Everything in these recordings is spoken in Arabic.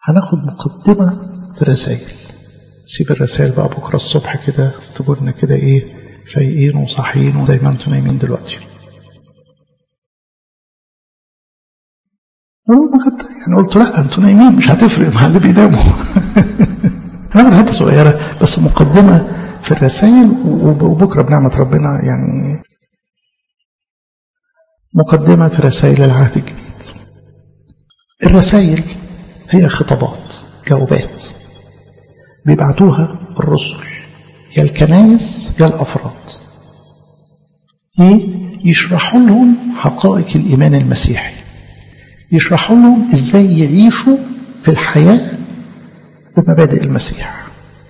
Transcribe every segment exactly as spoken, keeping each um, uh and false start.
هناخد مقدمة في الرسائل. سيب الرسائل بقى بكرة الصبح كده تقولنا كده ايه فايقين وصاحيين وزي ما انتم نايمين دلوقتي. يعني قلت لا انتم نايمين مش هتفرق مع اللي بيناموا. هنعمل حتة صغيرة بس مقدمة في الرسائل، وبكرة بنعمة ربنا يعني مقدمة في رسائل العهد الجديد. الرسائل هي خطابات جوابات بيبعتوها الرسل يا الكنائس يا الأفراد، يشرحوا لهم حقائق الإيمان المسيحي، يشرحوا لهم إزاي يعيشوا في الحياة بمبادئ المسيح،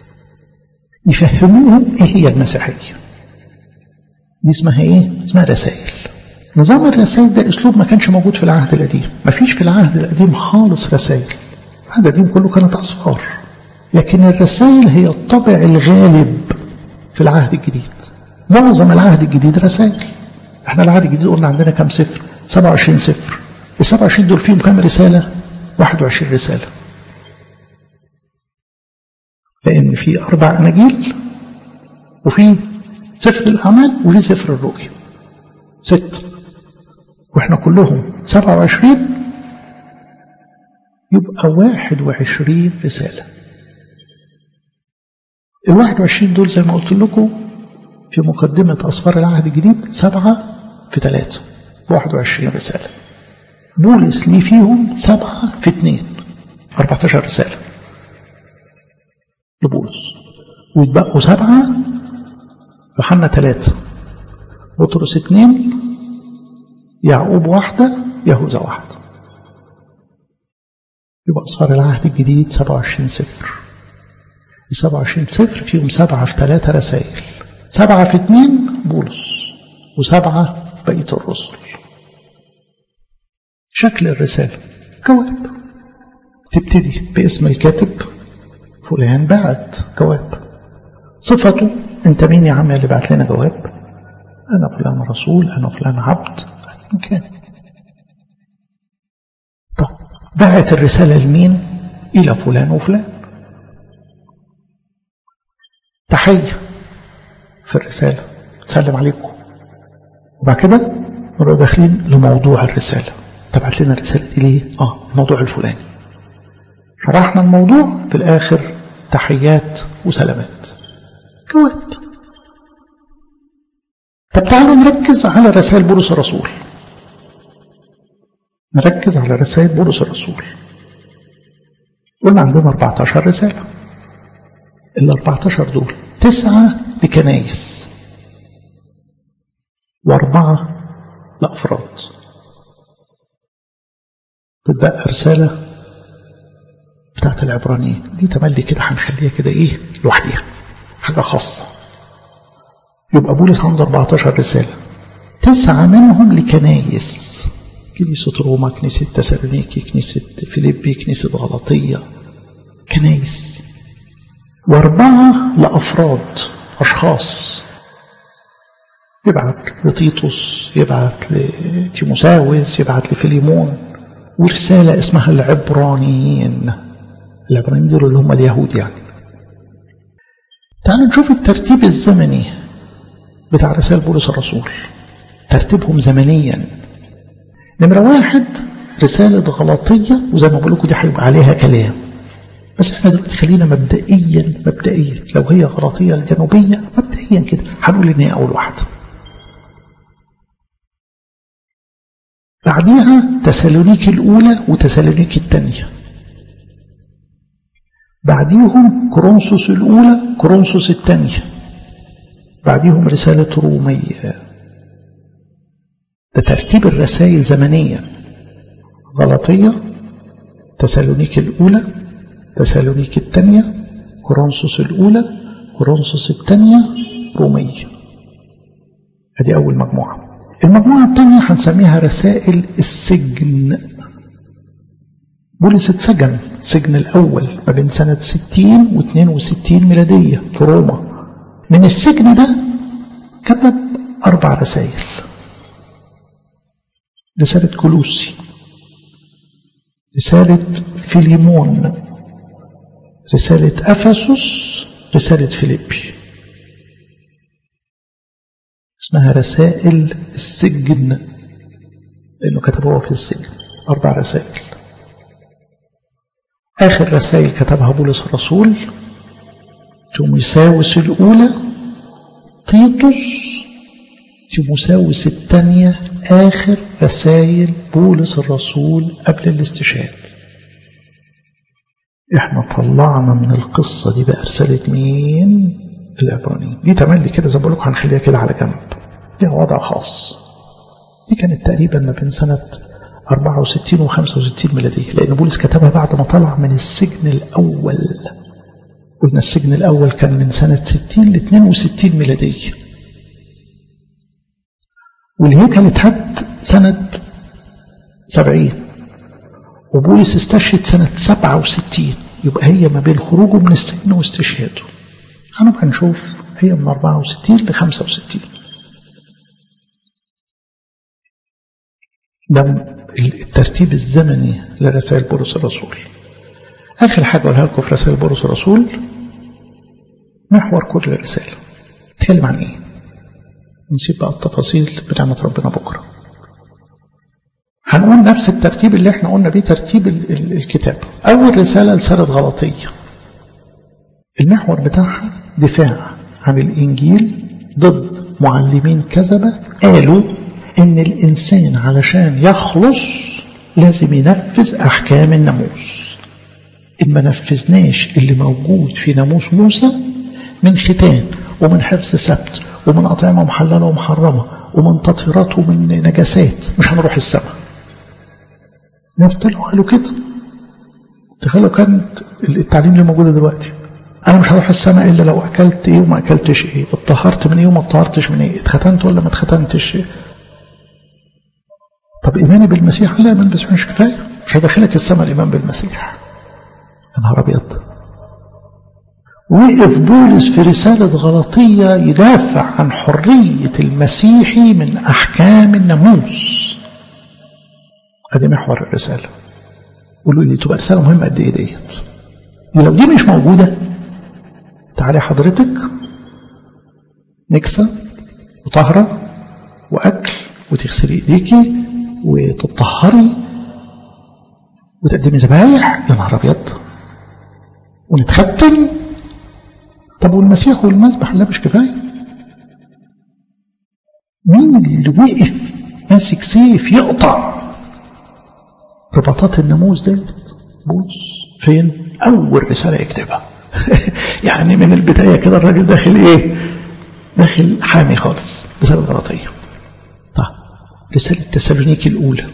يفهموهم إيه هي المسيحية. دي اسمها إيه؟ اسمها رسائل. نظام الرسائل ده أسلوب ما كانش موجود في العهد القديم، ما فيش في العهد القديم خالص رسائل. العهد القديم كله كانت أسفار، لكن الرسائل هي الطبع الغالب في العهد الجديد. معظم العهد الجديد رسائل. احنا العهد الجديد قلنا عندنا كم سفر؟ سبعة وعشرين سفر. ال سبعة وعشرين دول فيهم كم رسالة؟ واحد وعشرين رسالة، لأن في أربع أناجيل وفي سفر الأعمال وفي سفر الرؤيا ستة، وإحنا كلهم سبعة وعشرين، يبقى واحد وعشرين رسالة. الواحد وعشرين دول زي ما قلت لكم في مقدمة أسفار العهد الجديد سبعة في ثلاثة واحد وعشرين رسالة. بولس ليه فيهم سبعة في اثنين أربعة عشر رسالة لبولس، ويتبقوا سبعة يوحنا ثلاثة بطرس اثنين يعقوب واحدة يهوذا واحدة. يبقى أسفار العهد الجديد سبعة وعشرين سفر. ال سبعة وعشرين سفر فيهم سبعة في ثلاثة رسائل، سبعة في اثنين بولس وسبعة بقية الرسل. شكل الرسالة جواب، تبتدي باسم الكاتب فلان بعت جواب، صفته انت مين يا عم اللي بعت لنا جواب؟ انا فلان رسول، انا فلان عبد، ايا كان. طب بعت الرسالة لمين؟ الى فلان وفلان. تحية في الرسالة تسلم عليكم، وبعد كده نبقى داخلين لموضوع الرسالة. تبعت لنا الرسالة دي ليه؟ اه الموضوع الفلاني، شرحنا الموضوع، في الآخر تحيات وسلامات جواب. طب تعالوا نركز على رسائل بولس الرسول. نركز على رسائل بولس الرسول. قلنا عندنا أربعة عشر رسالة. ال أربعة عشر دول تسعة لكنائس وأربعة لأفراد. تتبقى رسالة بتاعت العبرانيين، دي تملي كده هنخليها كده ايه لوحديها حاجة خاصة. يبقى بولس عنده أربعة عشر رسالة، تسعة منهم لكنايس، كنيسة روما، كنيسة تسالونيكي، كنيسة فيليبي، كنيسة غلطية، كنايس. وأربعة لأفراد أشخاص، يبعت لتيتوس، يبعت لتيموساوس، يبعت لفيليمون. ورسالة اسمها العبرانيين. العبرانيين دول اللي هم اليهود يعني. تعالوا نشوف الترتيب الزمني بتاع رسائل بولس الرسول، ترتيبهم زمنيا. نمرة واحد رسالة غلطية، وزي ما بقول لكم دي هيبقى عليها كلام، بس احنا دلوقتي خلينا مبدئيا مبدئيا لو هي غلطية الجنوبية مبدئيا كده هنقول ان هي اول واحدة. بعديها تسالونيكي الأولى وتسالونيكي الثانية. بعديهم كورنثوس الأولى كورنثوس الثانية. بعديهم رسالة رومية. ده ترتيب الرسائل زمنيا: غلطية، تسالونيكي الأولى، تسالونيكي الثانية، كورنثوس الأولى، كورنثوس الثانية، رومية. هذه أول مجموعة. المجموعة الثانية هنسميها رسائل السجن. بولس اتسجن سجن الأول ما بين سنة ستين واثنين وستين ميلادية في روما. من السجن ده كتب أربع رسائل: رسالة كولوسي، رسالة فيليمون، رسالة أفسس، رسالة فيليبي. اسمها رسائل السجن لأنه كتبوها في السجن، أربع رسائل. آخر رسائل كتبها بولس الرسول تيموثاوس الأولى، تيتوس، تيموثاوس الثانية، آخر رسائل بولس الرسول قبل الاستشهاد. احنا طلعنا من القصة دي بقى رسالة مين؟ العبرانيين. دي تملي كده زي ما بقول لكم هنخليها كده على جنب، ليها وضع خاص. دي كانت تقريبا ما بين سنة أربعة وستين وخمسة وستين ميلادية، لأن بولس كتبها بعد ما طلع من السجن الأول. قلنا السجن الأول كان من سنة ستين ل اثنين وستين ميلادية، والهيكل اتهد سنة سبعين، وبولس استشهد سنة سبعة وستين. يبقى هي ما بين خروجه من السجن واستشهاده. هنبقى نشوف هي من أربعة وستين ل خمسة وستين. ده الترتيب الزمني لرسائل بولس الرسول. آخر حاجة أقولها لكم في رسائل بولس الرسول محور كل رسالة تتكلم عن إيه. نسيب بقى التفاصيل بنعمة ربنا بكرة. هنقول نفس الترتيب اللي احنا قلنا بيه ترتيب الكتاب. أول رسالة رسالة غلاطية، المحور بتاعها دفاع عن الإنجيل ضد معلمين كذبة قالوا إن الإنسان علشان يخلص لازم ينفذ أحكام الناموس. إن ما نفذناش اللي موجود في ناموس موسى من ختان ومن حفظ سبت ومن أطعمة محللة ومحرمة ومن تطهيرات ومن نجاسات مش هنروح السماء. ناس طلعوا قالوا كده. تخيلوا كانت التعليم اللي موجودة دلوقتي، أنا مش هروح السماء إلا لو أكلت إيه وما أكلتش إيه، اتطهرت من إيه وما اتطهرتش من إيه، اتختنت ولا ما اتختنتش إيه. طب إيماني بالمسيح؟ لا، إيمان بالمسيح مش كفاية، مش هدخلك السماء الإيمان بالمسيح. يا نهار أبيض. وقف بولس في رسالة غلاطية يدافع عن حرية المسيحي من أحكام الناموس. هذه محور الرسالة. قولوا لي تبقى رسالة مهمة قد إيه ديت؟ دي لو دي مش موجودة، تعالي حضرتك نكسة وطهرة وأكل وتغسلي إيديكي وتطهري وتقدمي ذبايح، يا نهار أبيض، ونتختم. طب والمسيح والمذبح لا مش كفاية؟ مين اللي وقف ماسك سيف يقطع رباطات الناموس ده؟ بولس. فين؟ أول رسالة يكتبها. يعني من البداية كده الراجل داخل إيه؟ داخل حامي خالص. رسالة غلاطية. طيب رسالة تسالونيكي الأولى،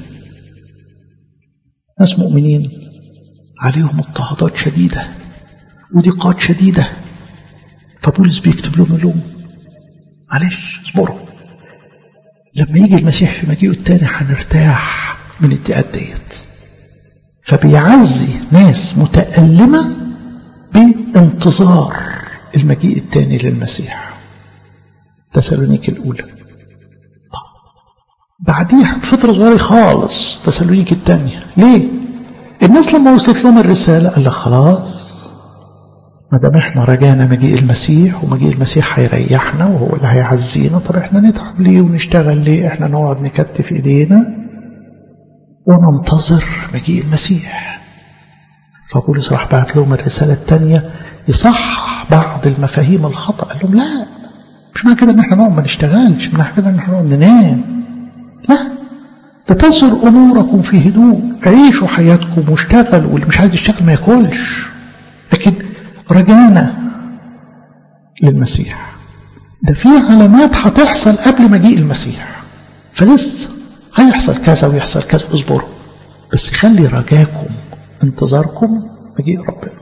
ناس مؤمنين عليهم اضطهادات شديدة وضيقات شديدة، فبولس بيكتب لهم لهم معلش اصبروا، لما يجي المسيح في مجيئه الثاني هنرتاح من الضيقات ديت. فبيعزي ناس متألمة بانتظار المجيء الثاني للمسيح. تسالونيكي الأولى. طب بعديها بفترة صغيرة خالص تسالونيكي الثانية. ليه؟ الناس لما وصلت لهم الرسالة قال لك خلاص ما دام احنا رجعنا مجيء المسيح ومجيء المسيح هيريحنا وهو اللي هيعزينا، طب احنا نتعب ليه ونشتغل ليه؟ احنا نقعد نكتف ايدينا وننتظر مجيء المسيح. فبولس راح بعت لهم الرسالة الثانية يصحح بعض المفاهيم الخطأ. قال لهم لا، مش معنى كده ان احنا نقعد ما نشتغلش، مش معنى كده ان احنا نقعد ننام، لا، لتصر اموركم في هدوء، عيشوا حياتكم واشتغلوا، واللي مش عايز يشتغل ما ياكلش. لكن رجعنا للمسيح، ده في علامات هتحصل قبل مجيء المسيح، فلسه هيحصل كذا ويحصل كذا، اصبروا بس خلي رجاكم انتظاركم مجيء ربنا.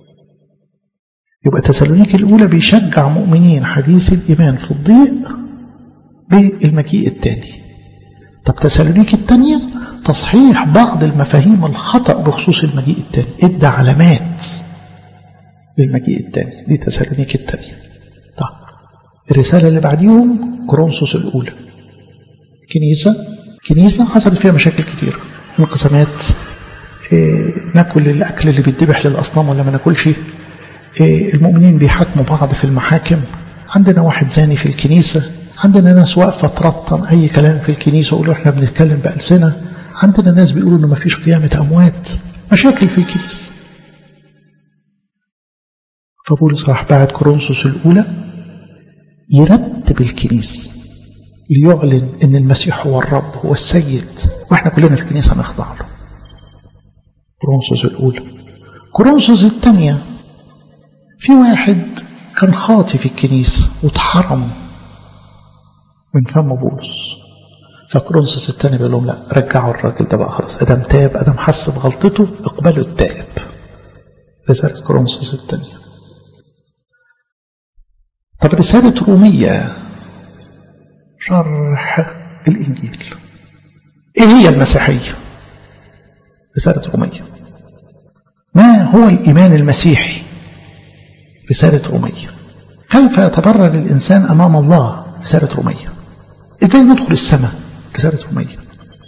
يبقى تسالونيكي الأولى بيشجع مؤمنين حديث الإيمان في الضيق بالمجيء الثاني. طب تسالونيكي الثانية تصحيح بعض المفاهيم الخطأ بخصوص المجيء الثاني، ادى علامات للمجيء الثاني. دي تسالونيكي الثانية. طب الرسالة اللي بعديهم كورنثوس الأولى. كنيسة كنيسة حصلت فيها مشاكل كتير، انقسامات، إيه، ناكل الأكل اللي بيتذبح للأصنام ولا ما ناكلش، المؤمنين بيحاكموا بعض في المحاكم، عندنا واحد زاني في الكنيسة، عندنا ناس واقفة ترطن أي كلام في الكنيسة ويقولوا احنا بنتكلم بألسنة، عندنا ناس بيقولوا إنه مفيش قيامة أموات، مشاكل في الكنيسة. فبولس راح بعد كورنثوس الأولى يرتب الكنيسة ليعلن إن المسيح هو الرب هو السيد، وإحنا كلنا في الكنيسة نخضع له. كورنثوس الأولى. كورنثوس الثانية في واحد كان خاطي في الكنيسة واتحرم من فم بولس، فكورنثوس الثاني بيقول لهم لا، رجعوا الراجل ده بقى خلاص، ادم تاب، ادم حس بغلطته، اقبلوا التائب. رسالة كورنثوس الثانية. طب رسالة رومية شرح الإنجيل. إيه هي المسيحية؟ رسالة رومية. ما هو الإيمان المسيحي؟ رسالة رومية. كيف يتبرر الإنسان أمام الله؟ رسالة رومية. إزاي ندخل السماء؟ رسالة رومية.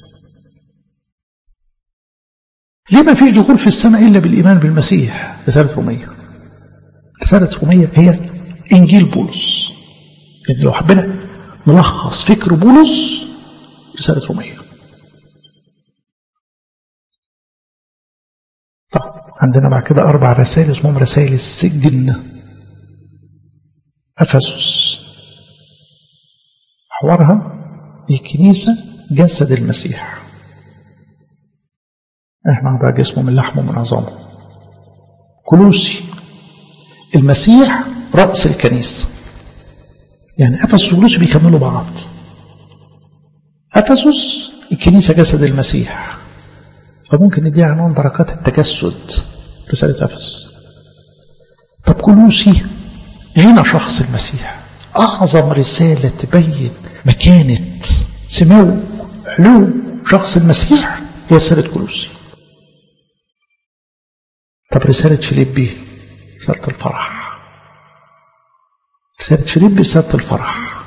ليه ما فيش دخول في السماء إلا بالإيمان بالمسيح؟ رسالة رومية. رسالة رومية هي إنجيل بولس. يعني لو حبينا نلخص فكر بولس، رسالة رومية. طب عندنا بعد كده أربع رسائل اسمهم رسائل السجن. أفسس حوارها الكنيسة جسد المسيح، احنا ده جسمه من لحمه من عظامه. كولوسي المسيح رأس الكنيسة. يعني أفسس وكولوسي بيكملوا بعض. أفسس الكنيسة جسد المسيح، فممكن نديها عنوان بركات التجسد، رسالة أفسس. طب كولوسي هنا شخص المسيح، أعظم رسالة تبين مكانة سمو علو شخص المسيح هي رسالة كولوسي. طب رسالة فيليبي رسالة الفرح. رسالة فيليبي رسالة الفرح.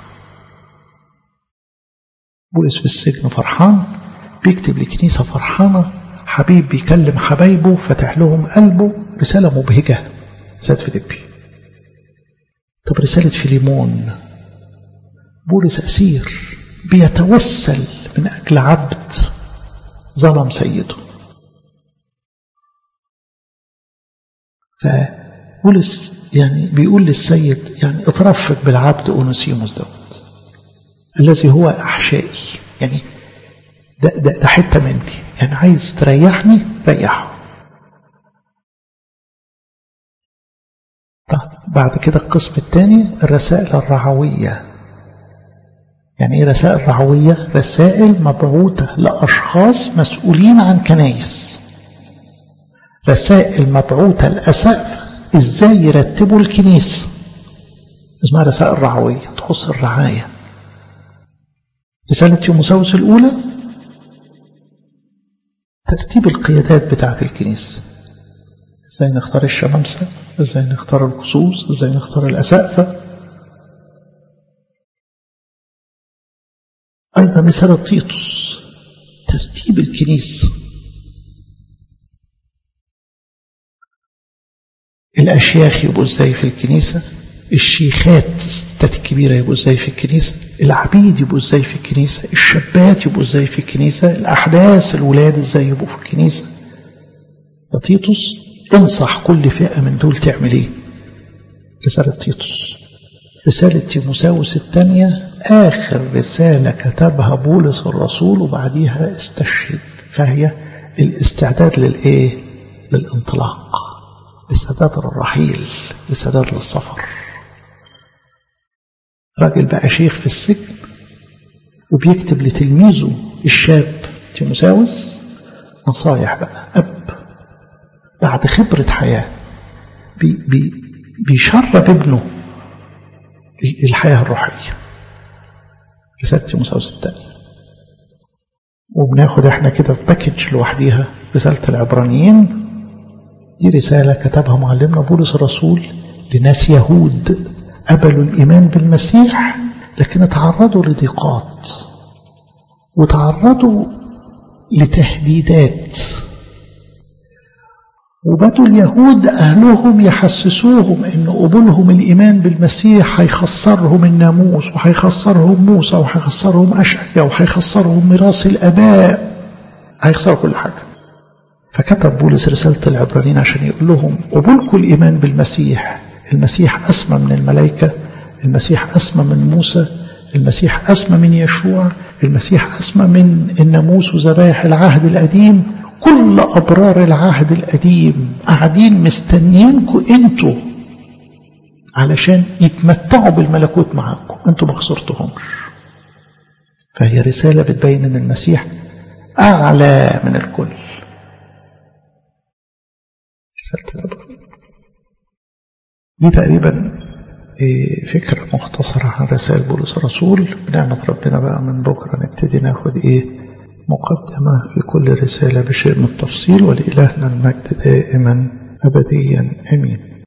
بولس في السجن فرحان، بيكتب لكنيسة فرحانة، حبيب بيكلم حبايبه فتح لهم قلبه، رسالة مبهجة رسالة فيليبي. طب رسالة فيليمون، بولس أسير بيتوسل من أجل عبد ظلم سيده، فبولس يعني بيقول للسيد يعني اترفق بالعبد أونسيموس دوت الذي هو أحشائي، يعني ده, ده, ده حتة مني، يعني عايز تريحني ريحه. طب بعد كده القسم الثاني الرسائل الرعوية. يعني ايه رسائل رعوية؟ رسائل مبعوثة لأشخاص مسؤولين عن كنايس، رسائل مبعوثة لأسقف ازاي يرتبوا الكنيسة، اسمها رسائل رعوية تخص الرعاية. رسالة تيموثاوس الأولى ترتيب القيادات بتاعة الكنيسة، ازاي نختار الشمامسة، ازاي نختار القصوص، ازاي نختار الأسقفة. أيضا رسالة تيتوس ترتيب الكنيسة، الأشياخ يبقوا ازاي في الكنيسة، الشيخات الستات الكبيرة يبقوا ازاي في الكنيسة، العبيد يبقوا ازاي في الكنيسة، الشابات يبقوا ازاي في الكنيسة، الأحداث الولاد ازاي يبقوا في الكنيسة. يا تيتوس انصح كل فئة من دول تعمل ايه. رسالة تيتوس. رسالة تيموثاوس الثانية آخر رسالة كتبها بولس الرسول وبعديها استشهد، فهي الاستعداد للايه؟ للانطلاق، الاستعداد للرحيل، الاستعداد للسفر. راجل بقى شيخ في السجن وبيكتب لتلميذه الشاب تيموثاوس نصايح بقى، أب بعد خبرة حياة بي بي بيشرب ابنه الحياة الروحية. رسالة تيموثاوس الثانية. وبناخد احنا كده في باكج لوحديها رسالة العبرانيين، دي رسالة كتبها معلمنا بولس الرسول لناس يهود قبلوا الإيمان بالمسيح لكن تعرضوا لضيقات وتعرضوا لتهديدات وبدوا اليهود أهلهم يحسسوهم إن قبولهم الإيمان بالمسيح هيخسرهم الناموس وهيخسرهم موسى وهيخسرهم أشعيا وهيخسرهم ميراث الآباء، هيخسروا كل حاجة. فكتب بولس رسالة العبرانيين عشان يقول لهم قبولكم الإيمان بالمسيح، المسيح أسمى من الملائكة، المسيح أسمى من موسى، المسيح أسمى من يشوع، المسيح أسمى من الناموس وذبائح العهد القديم. كل أبرار العهد القديم قاعدين مستنيينكم انتوا علشان يتمتعوا بالملكوت معاكم، انتوا ما خسرتهمش. فهي رسالة بتبين ان المسيح أعلى من الكل. دي تقريبا فكرة مختصرة عن رسائل بولس الرسول. بنعمة ربنا بقى من بكرة نبتدي ناخد ايه مقدمة في كل رسالة بشيء من التفصيل، ولإلهنا المجد دائما أبديا آمين.